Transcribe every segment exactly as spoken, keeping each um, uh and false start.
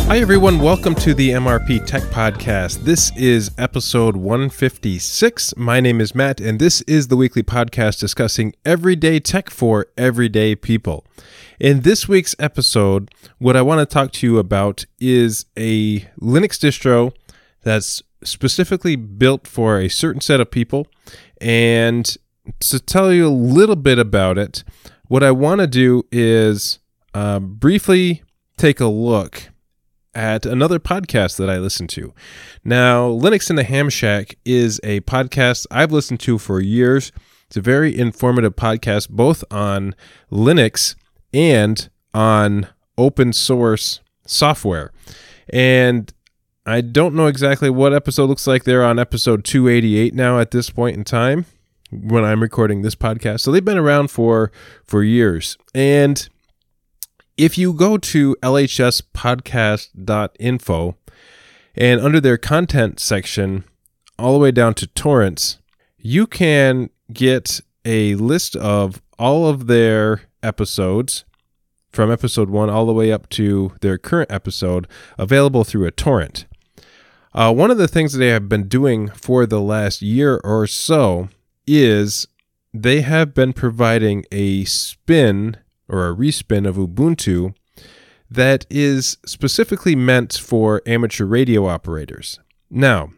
Hi, everyone. Welcome to the M R P Tech Podcast. This is episode one fifty-six. My name is Matt, and this is the weekly podcast discussing everyday tech for everyday people. In this week's episode, what I want to talk to you about is a Linux distro that's specifically built for a certain set of people. And to tell you a little bit about it, what I want to do is uh, briefly take a look at another podcast that I listen to. Now, Linux in the Ham Shack is a podcast I've listened to for years. It's a very informative podcast, both on Linux and on open source software. And I don't know exactly what episode looks like. They're on episode two eighty-eight now at this point in time when I'm recording this podcast. So they've been around for, for years. And if you go to L H S podcast dot info and under their content section, all the way down to torrents, you can get a list of all of their episodes from episode one all the way up to their current episode available through a torrent. Uh, one of the things that they have been doing for the last year or so is they have been providing a spin or a respin of Ubuntu that is specifically meant for amateur radio operators. Now,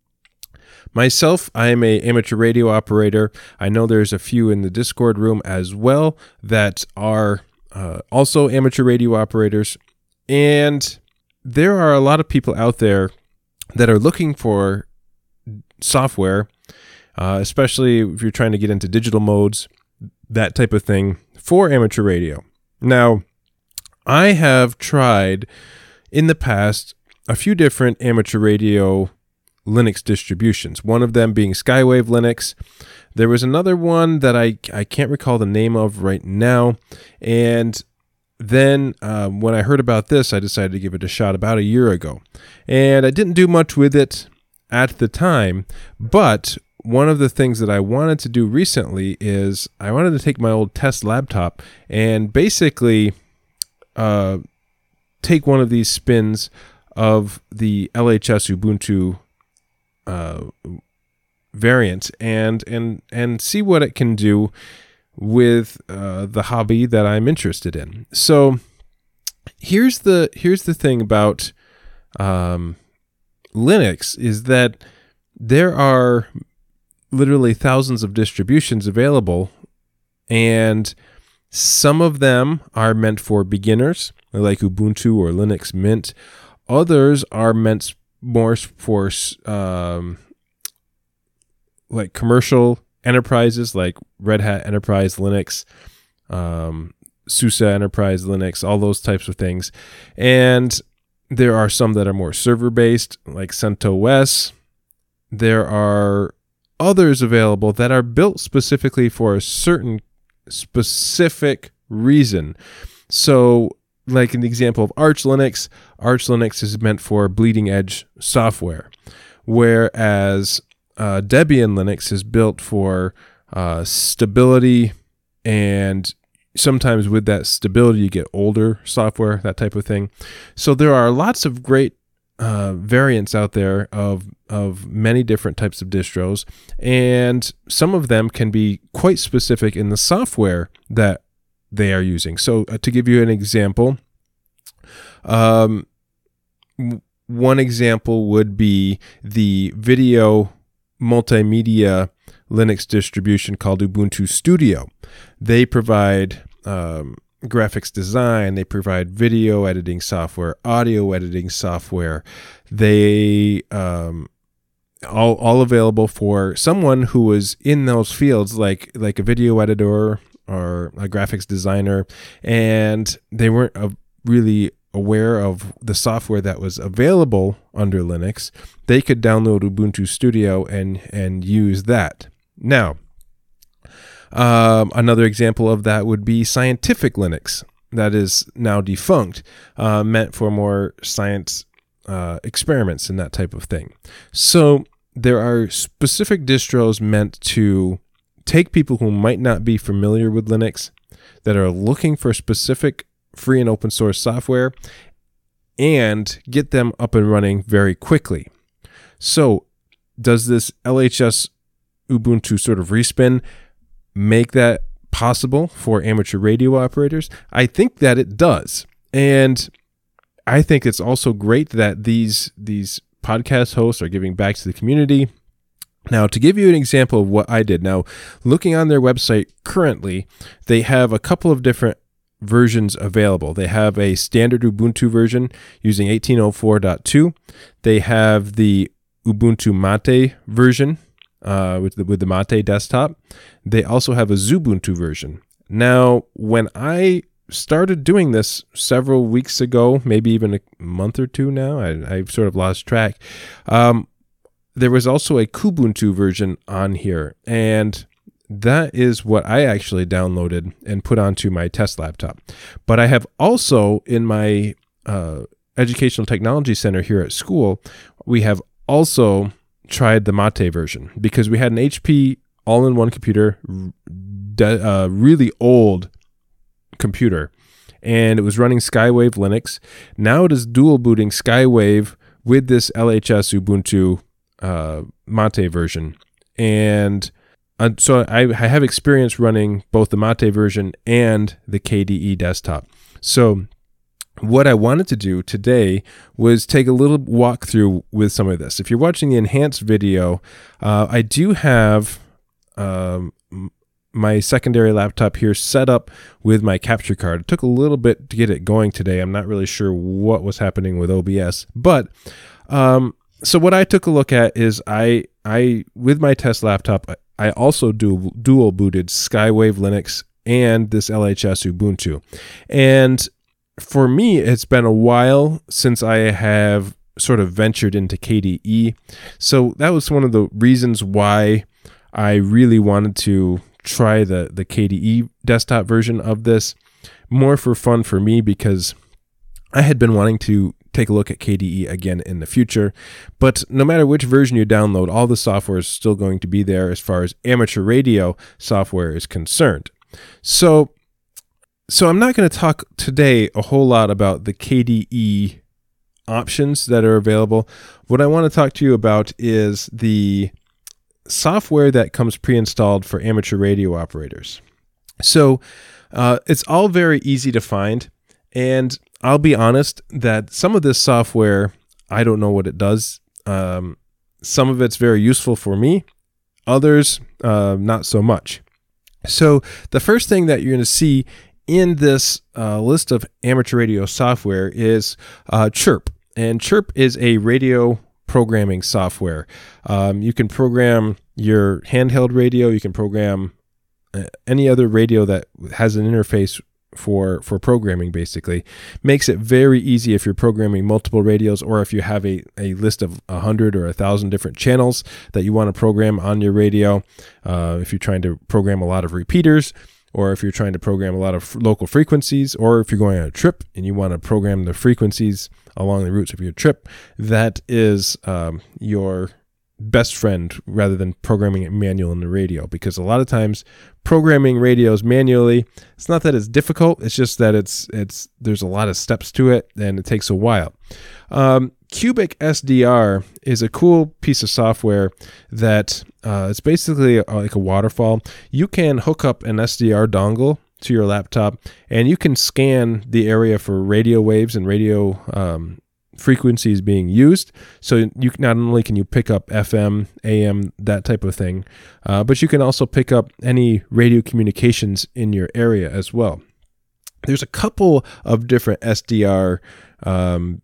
myself, I am an amateur radio operator. I know there's a few in the Discord room as well that are uh, also amateur radio operators. And there are a lot of people out there that are looking for software, uh, especially if you're trying to get into digital modes, that type of thing, for amateur radio. Now, I have tried in the past a few different amateur radio Linux distributions, one of them being Skywave Linux. There was another one that I, I can't recall the name of right now. And then um, when I heard about this, I decided to give it a shot about a year ago. And I didn't do much with it at the time, but one of the things that I wanted to do recently is I wanted to take my old test laptop and basically uh, take one of these spins of the L H S Ubuntu uh, variant and and and see what it can do with uh, the hobby that I'm interested in. So here's the here's the thing about um, Linux is that there are literally thousands of distributions available, and some of them are meant for beginners, like Ubuntu or Linux Mint. Others are meant more for um, like commercial enterprises, like Red Hat Enterprise Linux, um, SUSE Enterprise Linux, all those types of things. And there are some that are more server-based, like CentOS. There are others available that are built specifically for a certain specific reason. So, like an example of Arch Linux, Arch Linux is meant for bleeding edge software, whereas uh, Debian Linux is built for uh, stability, and sometimes with that stability you get older software, that type of thing. So there are lots of great Uh, variants out there of of many different types of distros, and some of them can be quite specific in the software that they are using. So uh, to give you an example, um, w- one example would be the video multimedia Linux distribution called Ubuntu Studio. They provide um, graphics design, they provide video editing software, audio editing software. They um, all all available for someone who is in those fields, like like a video editor or a graphics designer, and they weren't uh, really aware of the software that was available under Linux. They could download Ubuntu Studio and and use that. Now, Um, another example of that would be Scientific Linux, that is now defunct, uh, meant for more science uh, experiments and that type of thing. So there are specific distros meant to take people who might not be familiar with Linux, that are looking for specific free and open source software, and get them up and running very quickly. So does this L H S Ubuntu sort of respin make that possible for amateur radio operators? I think that it does. And I think it's also great that these these podcast hosts are giving back to the community. Now, to give you an example of what I did, now, looking on their website currently, they have a couple of different versions available. They have a standard Ubuntu version using eighteen oh four point two. They have the Ubuntu Mate version uh, with the, with the Mate desktop. They also have a Xubuntu version. Now, when I started doing this several weeks ago, maybe even a month or two now, I, I've sort of lost track. Um, there was also a Kubuntu version on here, and that is what I actually downloaded and put onto my test laptop. But I have also, in my uh, Educational Technology Center here at school, we have also tried the Mate version because we had an H P all-in-one computer, de- uh, really old computer, and it was running Skywave Linux. Now it is dual booting Skywave with this L H S Ubuntu uh, Mate version. And uh, so I, I have experience running both the Mate version and the K D E desktop. So what I wanted to do today was take a little walkthrough with some of this. If you're watching the enhanced video, uh, I do have um, my secondary laptop here set up with my capture card. It took a little bit to get it going today. I'm not really sure what was happening with O B S, but um, so what I took a look at is I, I with my test laptop, I also do dual booted Skywave Linux and this L H S Ubuntu. And for me, it's been a while since I have sort of ventured into K D E. So that was one of the reasons why I really wanted to try the, the K D E desktop version of this, more for fun for me, because I had been wanting to take a look at K D E again in the future. But no matter which version you download, all the software is still going to be there as far as amateur radio software is concerned. So, so I'm not going to talk today a whole lot about the K D E options that are available. What I want to talk to you about is the software that comes pre-installed for amateur radio operators. So uh, it's all very easy to find, and I'll be honest that some of this software, I don't know what it does. Um, some of it's very useful for me, others uh, not so much. So the first thing that you're going to see in this uh, list of amateur radio software is uh, Chirp. And Chirp is a radio programming software. Um, you can program your handheld radio. You can program uh, any other radio that has an interface for for programming. Basically makes it very easy if you're programming multiple radios, or if you have a, a list of a hundred or a thousand different channels that you want to program on your radio. Uh, if you're trying to program a lot of repeaters, or if you're trying to program a lot of f- local frequencies, or if you're going on a trip and you want to program the frequencies along the routes of your trip, that is um, your best friend rather than programming it manual in the radio. Because a lot of times programming radios manually, it's not that it's difficult, it's just that it's it's there's a lot of steps to it and it takes a while. Um, Cubic S D R is a cool piece of software that uh, it's basically a, like a waterfall. You can hook up an S D R dongle to your laptop, and you can scan the area for radio waves and radio um, frequencies being used. So you not only can you pick up F M, A M, that type of thing, uh, but you can also pick up any radio communications in your area as well. There's a couple of different S D R um,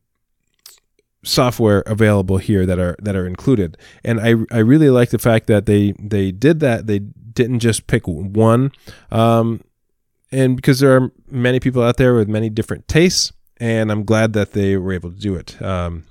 software available here that are that are included, and I I really like the fact that they they did that. They didn't just pick one, um, and because there are many people out there with many different tastes, and I'm glad that they were able to do it. Um,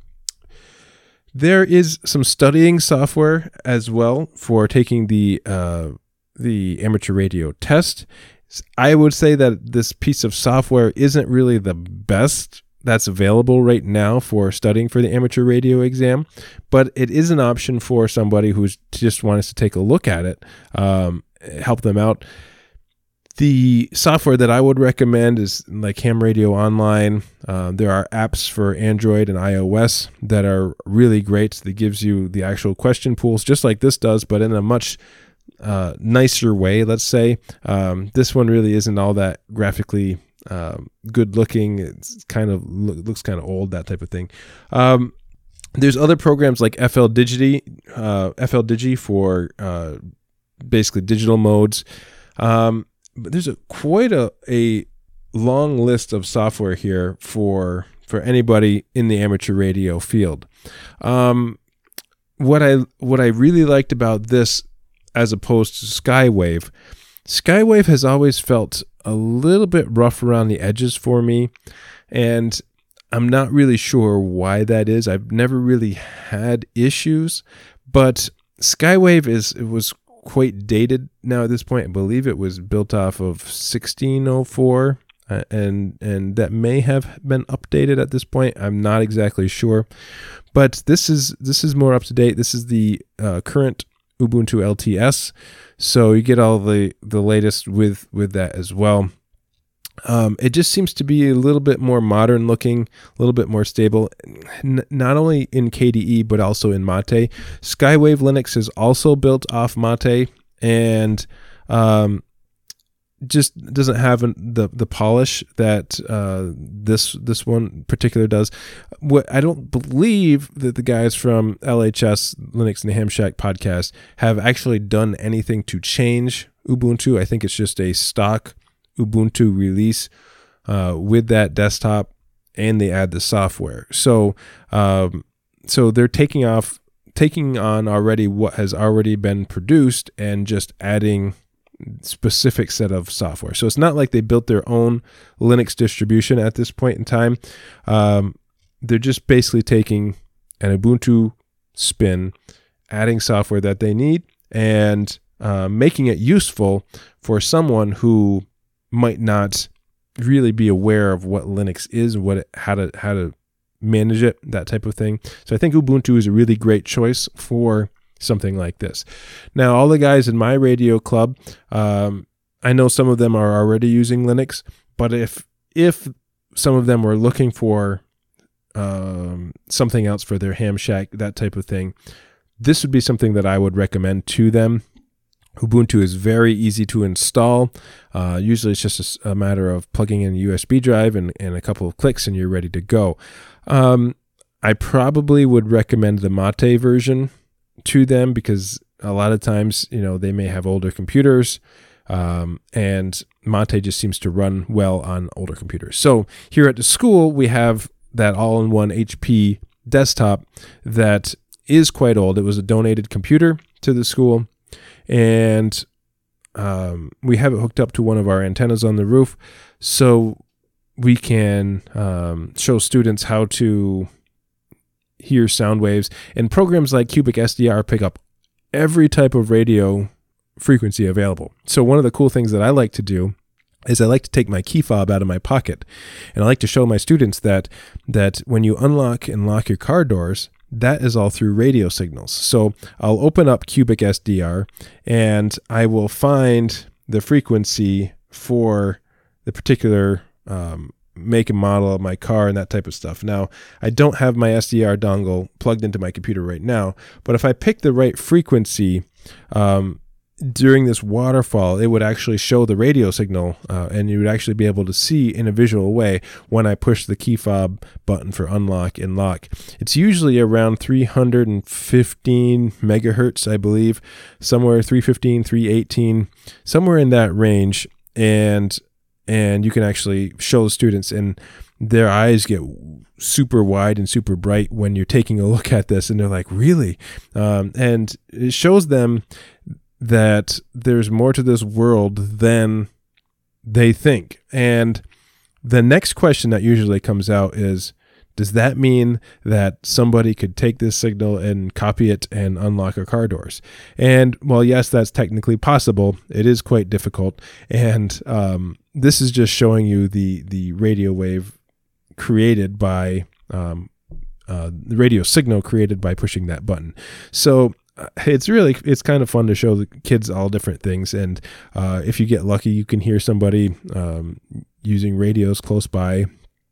there is some studying software as well for taking the uh, the amateur radio test. I would say that this piece of software isn't really the best that's available right now for studying for the amateur radio exam, but it is an option for somebody who's just wants to take a look at it, um, help them out. The software that I would recommend is like Ham Radio Online. Uh, there are apps for Android and iOS that are really great. That gives you the actual question pools, just like this does, but in a much uh, nicer way, let's say. Um, this one really isn't all that graphically um, good looking. It's kind of lo- looks kind of old, that type of thing. Um, there's other programs like F L Digi, uh, F L Digi for uh, basically digital modes. Um, But there's a quite a, a long list of software here for for anybody in the amateur radio field. Um, what I what I really liked about this, as opposed to Skywave, Skywave has always felt a little bit rough around the edges for me, and I'm not really sure why that is. I've never really had issues, but Skywave is it was. quite dated now at this point. I believe it was built off of sixteen oh four, uh, and and that may have been updated at this point. I'm not exactly sure, but this is this is more up to date. This is the uh, current Ubuntu L T S, so you get all the the latest with with that as well. Um, it just seems to be a little bit more modern looking, a little bit more stable, N- not only in K D E, but also in Mate. Skywave Linux is also built off Mate, and um, just doesn't have the the polish that uh, this this one particular does. What I don't believe that the guys from L H S Linux and the Ham Shack podcast have actually done anything to change Ubuntu. I think it's just a stock Ubuntu release uh, with that desktop, and they add the software. So, um, so they're taking off, taking on already what has already been produced and just adding specific set of software. So it's not like they built their own Linux distribution at this point in time. Um, they're just basically taking an Ubuntu spin, adding software that they need, and uh, making it useful for someone who might not really be aware of what Linux is, what it, how to how to manage it, that type of thing. So I think Ubuntu is a really great choice for something like this. Now, all the guys in my radio club, um, I know some of them are already using Linux, but if if some of them were looking for um, something else for their Ham Shack, that type of thing, this would be something that I would recommend to them. Ubuntu is very easy to install. Uh, usually it's just a, a matter of plugging in a U S B drive and, and a couple of clicks and you're ready to go. Um, I probably would recommend the Mate version to them because a lot of times, you know, they may have older computers, um, and Mate just seems to run well on older computers. So here at the school, we have that all-in-one H P desktop that is quite old. It was a donated computer to the school, and um, we have it hooked up to one of our antennas on the roof, so we can um, show students how to hear sound waves. And programs like Cubic S D R pick up every type of radio frequency available. So one of the cool things that I like to do is I like to take my key fob out of my pocket, and I like to show my students that that when you unlock and lock your car doors, that is all through radio signals. So I'll open up Cubic S D R and I will find the frequency for the particular um, make and model of my car and that type of stuff. Now, I don't have my S D R dongle plugged into my computer right now, but if I pick the right frequency um, during this waterfall, it would actually show the radio signal, uh, and you would actually be able to see in a visual way when I push the key fob button for unlock and lock. It's usually around three hundred fifteen megahertz, I believe, somewhere three fifteen, three eighteen, somewhere in that range, and and you can actually show the students, and their eyes get super wide and super bright when you're taking a look at this, and they're like, really? Um, and it shows them that there's more to this world than they think. And the next question that usually comes out is, does that mean that somebody could take this signal and copy it and unlock our car doors? And well, yes, that's technically possible. It is quite difficult. And um, this is just showing you the, the radio wave created by um, uh, the radio signal created by pushing that button. So it's really, it's kind of fun to show the kids all different things. And uh, if you get lucky, you can hear somebody um, using radios close by.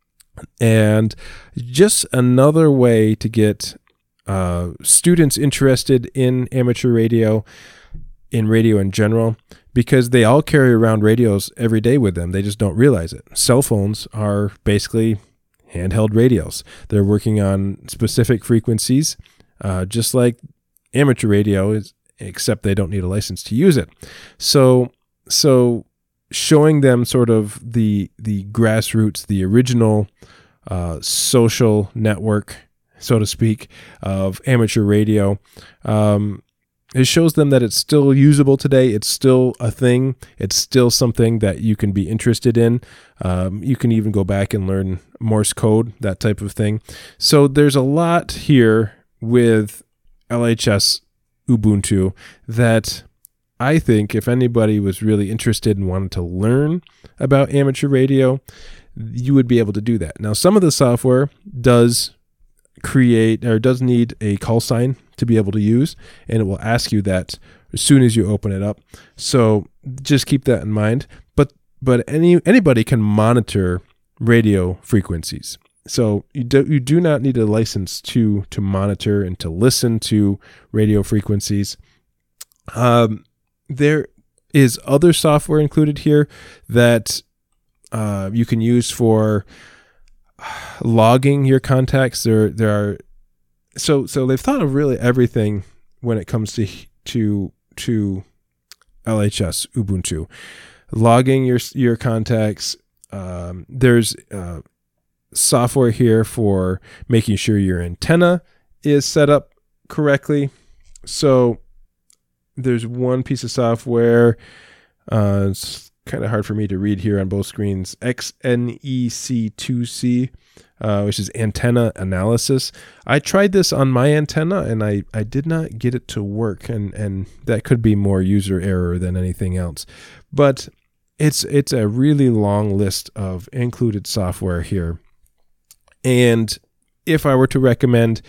And just another way to get uh, students interested in amateur radio, in radio in general, because they all carry around radios every day with them. They just don't realize it. Cell phones are basically handheld radios. They're working on specific frequencies, uh, just like amateur radio is, except they don't need a license to use it. So, so showing them sort of the the grassroots, the original uh, social network, so to speak, of amateur radio. Um, It shows them that it's still usable today. It's still a thing. It's still something that you can be interested in. Um, you can even go back and learn Morse code, that type of thing. So there's a lot here with L H S Ubuntu that I think if anybody was really interested and wanted to learn about amateur radio, you would be able to do that. Now, some of the software does create or does need a call sign to be able to use, and it will ask you that as soon as you open it up. So just keep that in mind. But but any anybody can monitor radio frequencies. So you do you do not need a license to to monitor and to listen to radio frequencies. Um, there is other software included here that uh, you can use for logging your contacts. There there are so so they've thought of really everything when it comes to to to L H S Ubuntu. Logging your your contacts. Um, there's uh, software here for making sure your antenna is set up correctly. So there's one piece of software. Uh, it's kind of hard for me to read here on both screens. X N E C two C, uh, which is antenna analysis. I tried this on my antenna and I, I did not get it to work, and, and that could be more user error than anything else. But it's it's a really long list of included software here. And if I were to recommend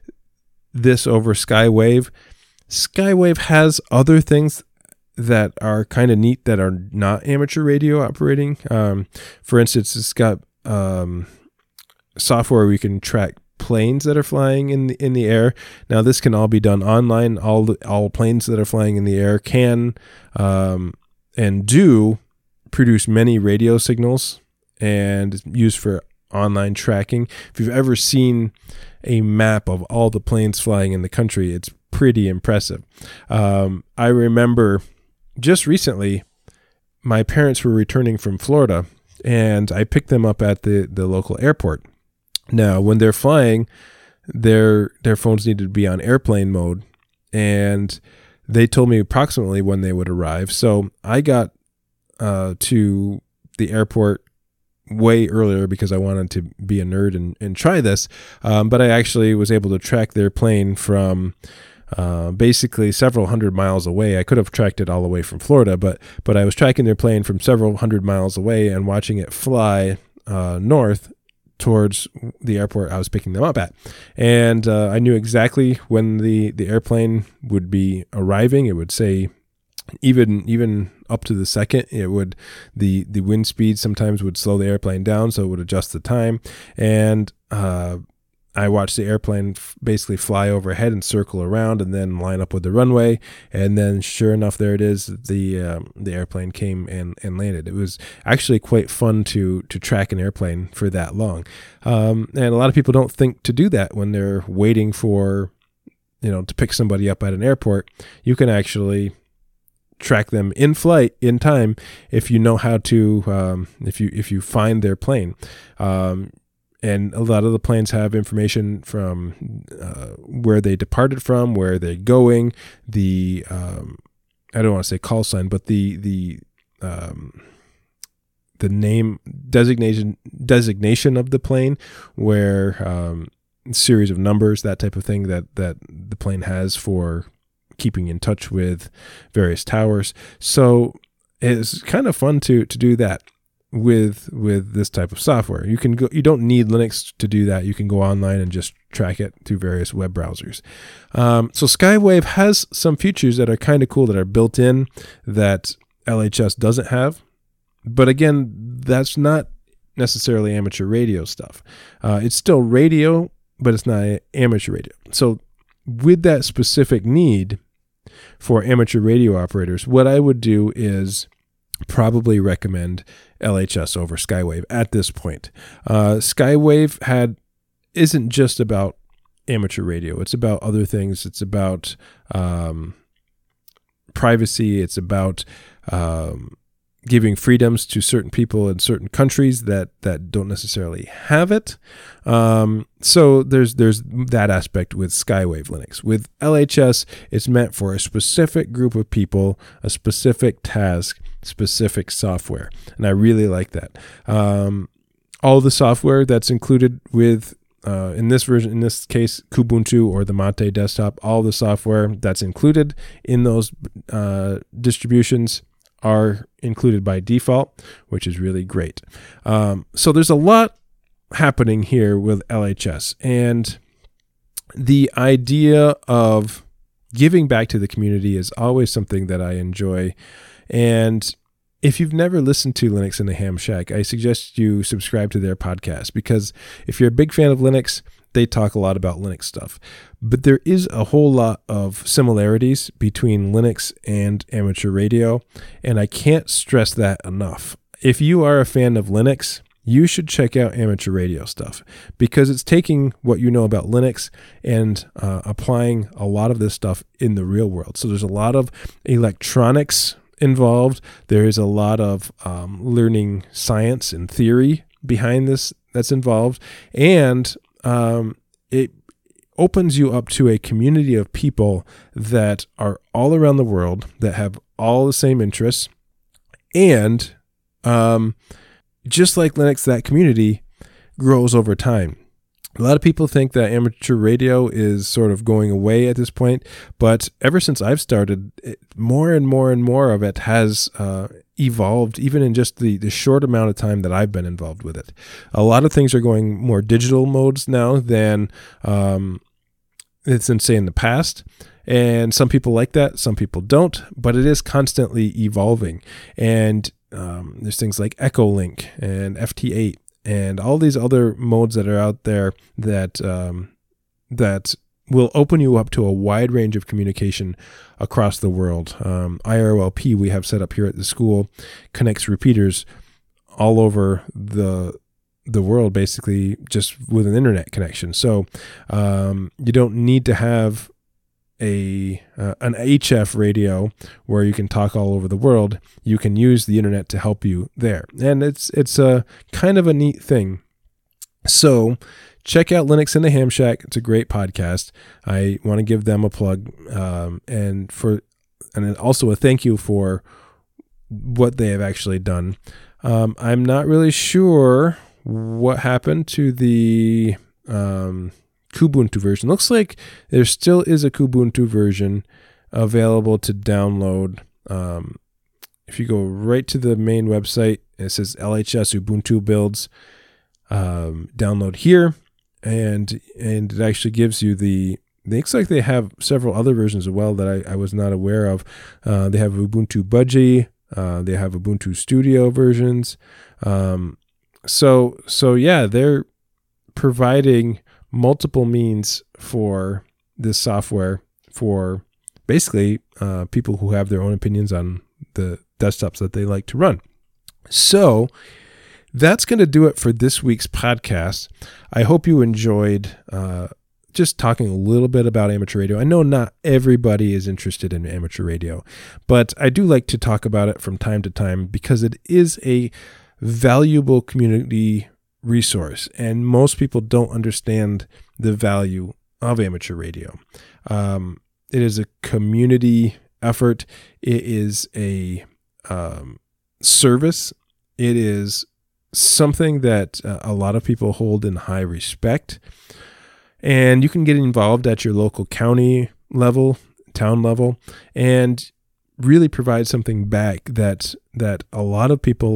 this over Skywave, Skywave has other things that are kind of neat that are not amateur radio operating. Um, for instance, it's got um, software where you can track planes that are flying in the, in the air. Now, this can all be done online. All the, all planes that are flying in the air can um, and do produce many radio signals and used for online tracking. If you've ever seen a map of all the planes flying in the country, it's pretty impressive. Um, I remember just recently, my parents were returning from Florida, and I picked them up at the, the local airport. Now, when they're flying, their their phones needed to be on airplane mode, and they told me approximately when they would arrive. So I got uh, to the airport way earlier because I wanted to be a nerd and, and try this. Um, but I actually was able to track their plane from uh, basically several hundred miles away. I could have tracked it all the way from Florida, but but I was tracking their plane from several hundred miles away and watching it fly uh, north towards the airport I was picking them up at. And uh, I knew exactly when the, the airplane would be arriving. It would say even even up to the second, it would the the wind speed sometimes would slow the airplane down, so it would adjust the time. And uh, I watched the airplane f- basically fly overhead and circle around, and then line up with the runway. And then, sure enough, there it is. The um, the airplane came and, and landed. It was actually quite fun to to track an airplane for that long. Um, and a lot of people don't think to do that when they're waiting for, you know, to pick somebody up at an airport. You can actually track them in flight in time if you know how to um, if you if you find their plane, um, and a lot of the planes have information from uh, where they departed from, where they're going, the um, I don't want to say call sign, but the the um, the name designation designation of the plane, where um, series of numbers, that type of thing that that the plane has for keeping in touch with various towers. So it's kind of fun to to do that. with with this type of software. You can go. You don't need Linux to do that. You can go online and just track it through various web browsers. Um, so Skywave has some features that are kind of cool that are built in that L H S doesn't have. But again, that's not necessarily amateur radio stuff. Uh, it's still radio, but it's not amateur radio. So with that specific need for amateur radio operators, what I would do is probably recommend L H S over Skywave at this point. Uh, Skywave had isn't just about amateur radio. It's about other things. It's about um, privacy. It's about um, giving freedoms to certain people in certain countries that that don't necessarily have it. Um, so there's there's that aspect with Skywave Linux. With L H S, it's meant for a specific group of people, a specific task, specific software, and I really like that. Um, all the software that's included with uh, in this version, in this case, Kubuntu or the Mate desktop, all the software that's included in those uh, distributions are included by default, which is really great. Um, so there's a lot happening here with L H S, and the idea of giving back to the community is always something that I enjoy. And if you've never listened to Linux in the Ham Shack, I suggest you subscribe to their podcast, because if you're a big fan of Linux, they talk a lot about Linux stuff. But there is a whole lot of similarities between Linux and amateur radio, and I can't stress that enough. If you are a fan of Linux, you should check out amateur radio stuff, because it's taking what you know about Linux and uh, applying a lot of this stuff in the real world. So there's a lot of electronics involved. There is a lot of um, learning science and theory behind this that's involved, and um, it opens you up to a community of people that are all around the world that have all the same interests. And um, just like Linux, that community grows over time. A lot of people think that amateur radio is sort of going away at this point, but ever since I've started, it, more and more and more of it has uh, evolved, even in just the, the short amount of time that I've been involved with it. A lot of things are going more digital modes now than um, it's in, say, in the past. And some people like that, some people don't, but it is constantly evolving. And um, there's things like Echolink and F T eight. And all these other modes that are out there that um, that will open you up to a wide range of communication across the world. Um, I R O L P we have set up here at the school connects repeaters all over the the world, basically just with an internet connection. So um, you don't need to have a uh, an H F radio where you can talk all over the world. You can use the internet to help you there, and it's it's a kind of a neat thing. So check out Linux in the Ham Shack. It's a great podcast. I want to give them a plug, um, and for and also a thank you for what they have actually done. Um, I'm not really sure what happened to the um, Kubuntu version. Looks like there still is a Kubuntu version available to download. Um, if you go right to the main website, it says L H S Ubuntu builds. Um, download here, and and it actually gives you the. It looks like they have several other versions as well that I, I was not aware of. Uh, they have Ubuntu Budgie. Uh, they have Ubuntu Studio versions. Um, so so yeah, they're providing multiple means for this software for basically uh, people who have their own opinions on the desktops that they like to run. So that's going to do it for this week's podcast. I hope you enjoyed uh, just talking a little bit about amateur radio. I know not everybody is interested in amateur radio, but I do like to talk about it from time to time because it is a valuable community resource, and most people don't understand the value of amateur radio. Um, it is a community effort. It is a um, service. It is something that uh, a lot of people hold in high respect, and you can get involved at your local county level, town level, and really provide something back that that a lot of people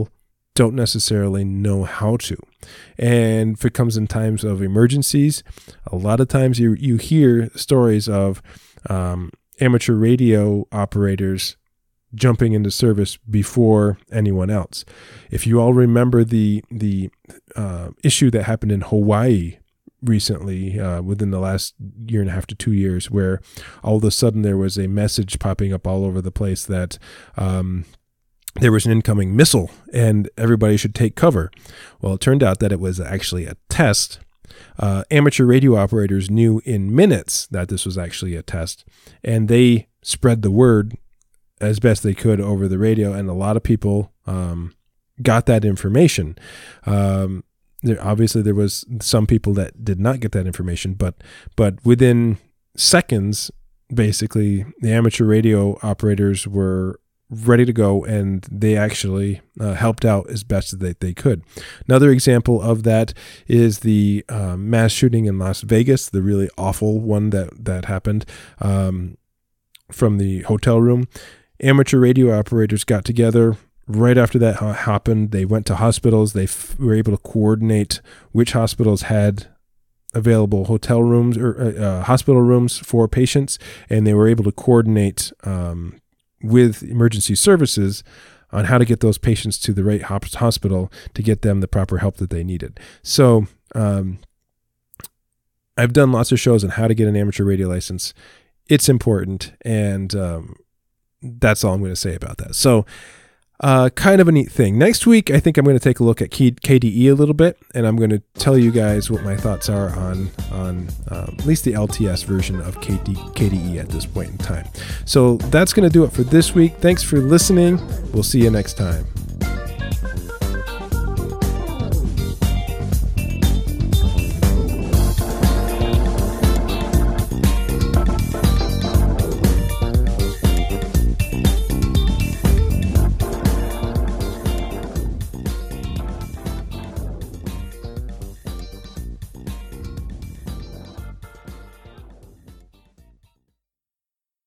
don't necessarily know how to. And if it comes in times of emergencies, a lot of times you you hear stories of um, amateur radio operators jumping into service before anyone else. If you all remember the the uh, issue that happened in Hawaii recently, uh, within the last year and a half to two years, where all of a sudden there was a message popping up all over the place that um, there was an incoming missile and everybody should take cover. Well, it turned out that it was actually a test. Uh, amateur radio operators knew in minutes that this was actually a test, and they spread the word as best they could over the radio, and a lot of people um, got that information. Um, there, obviously, there was some people that did not get that information, but but within seconds, basically, the amateur radio operators were ready to go, and they actually uh, helped out as best as they, they could. Another example of that is the uh, mass shooting in Las Vegas, the really awful one that, that happened um, from the hotel room. Amateur radio operators got together right after that happened. They went to hospitals. They f- were able to coordinate which hospitals had available hotel rooms or uh, hospital rooms for patients, and they were able to coordinate um, with emergency services on how to get those patients to the right hospital to get them the proper help that they needed. So um, I've done lots of shows on how to get an amateur radio license. It's important, and um, that's all I'm going to say about that. So uh, kind of a neat thing. Next week, I think I'm going to take a look at K D E a little bit, and I'm going to tell you guys what my thoughts are on, on um, at least the L T S version of K D E at this point in time. So that's going to do it for this week. Thanks for listening. We'll see you next time.